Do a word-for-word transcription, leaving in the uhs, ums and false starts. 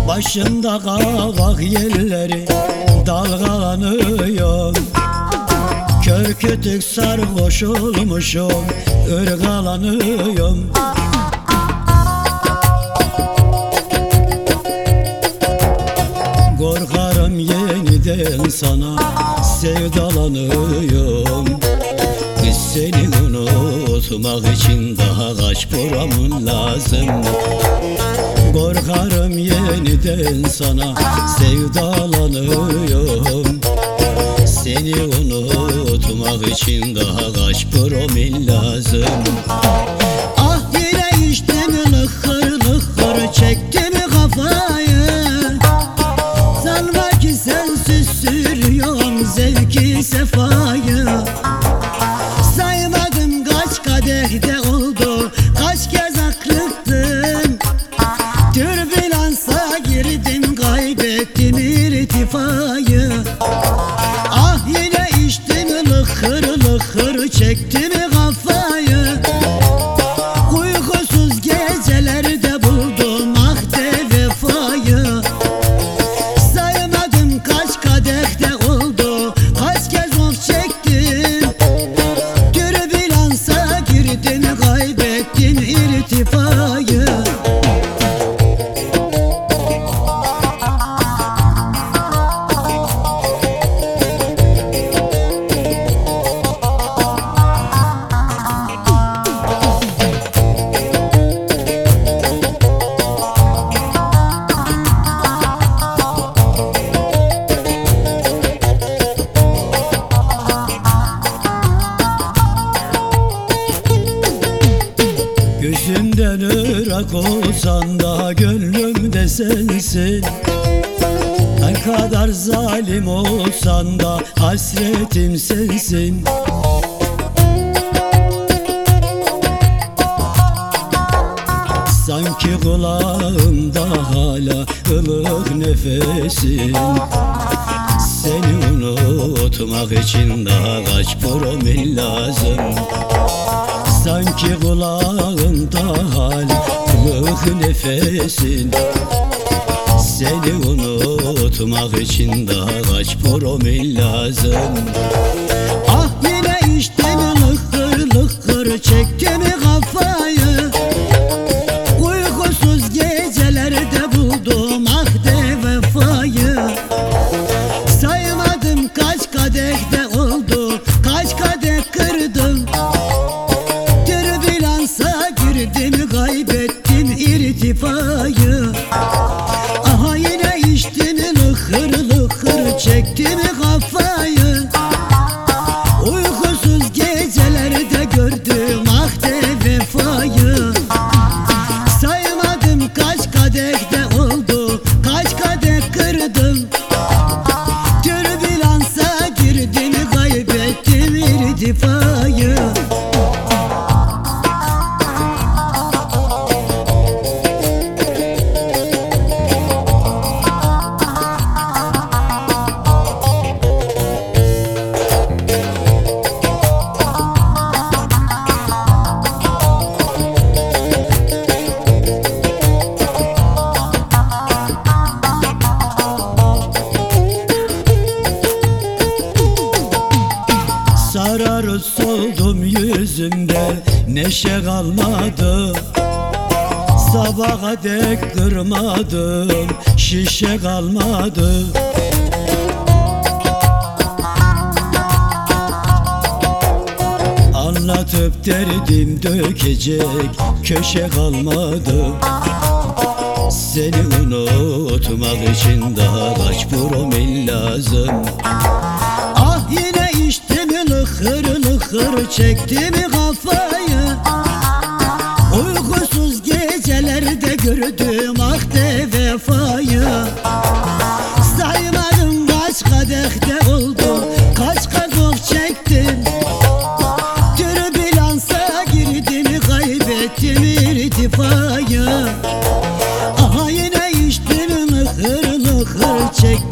Başında kavak yelleri dalgalanıyor. Kör kütük sarhoş olmuşum, ırgalanıyorum. Korkarım yeniden sana sevdalanıyorum. Kız seni unutmak için daha kaç programın lazım? Korkarım yeniden sana sevdalanıyorum. Seni unutmak için daha kaç promil lazım? Ah yine içtim lıkır lıkır, çektim kafayı. Sanma ki sensiz sürüyorum zevki sefayı. Saymadım kaç kadehte oldu, kaç kez aklıktın. Türbülansa girdim, kaybettim irtifayı. Ah yine içtim lıkır lıkır, çektim kafayı. Uykusuz gecelerde buldum ahde vefayı. Saymadım kaç kadehte oldu, kaç kez of çektim. Türbülansa girdim, kaybettim irtifayı. Gözümden ırak olsan da gönlümde sensin. Ne kadar zalim olsan da hasretim sensin. Sanki kulağımda hala ılık nefesin. Seni unutmak için daha kaç promil lazım? Sanki kulağımda hala ılık nefesin. Seni unutmak için daha kaç promil lazım? Ah yine içtim lıkır lıkır, çektim kafayı. Uykusuz gecelerde buldum ahde vefayı. Saymadım kaç kadehte oldu, kaç kadeh kırdım. Türbülansa girdim, kaybettim irtifayı. Aha yine içtim lıkır lıkır, çektim kafayı. Uykusuz gecelerde gördüm ahde vefayı. Saymadım kaç kadehte oldu, kaç kadeh kırdım. Türbülansa girdim, kaybettim irtifayı. Sararıp soldum yüzümde, neşe kalmadı. Sabaha dek kırmadım, şişe kalmadı. Anlatıp derdim dökecek köşe kalmadı. Seni unutmak için daha kaç promil lazım? Ah yine içtim lıkır lıkır, çektim kafayı. Uykusuz gecelerde gördüm ahde vefayı. Saymadım kaç kadehte oldu, kaç kadeh çektim. Türbülansa girdim, kaybettim irtifayı. Aha yine içtim lıkır lıkır, çektim